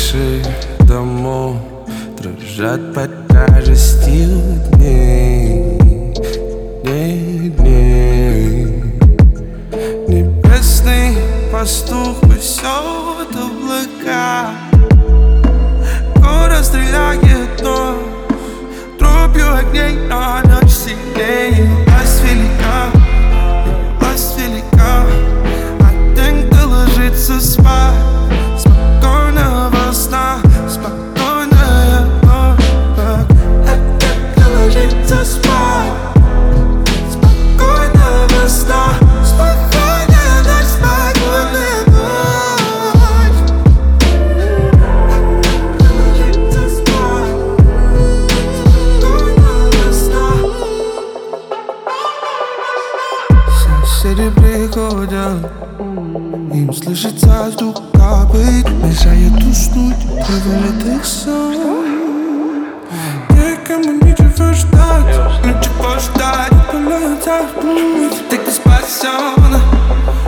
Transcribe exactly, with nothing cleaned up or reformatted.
крыши домов дрожат под тяжестью дней, дней, дней. Небесный пастух пасет облака. Город стреляет ночь, дробью огней, но ночь сильнее. Власть велика, власть велика. А тем, кто ложится спать, спокойного сна, спокойная ночь. А тем, кто ложится спать, спокойного сна, спокойная ночь, спокойная ночь. Кто ложится спать, спокойного сна. Соседи приходят, им слышится стук копыт, мешает уснуть, приводит их сон. Некому ничего ждать, ничего ждать, пылается в путь. Так ты спасен,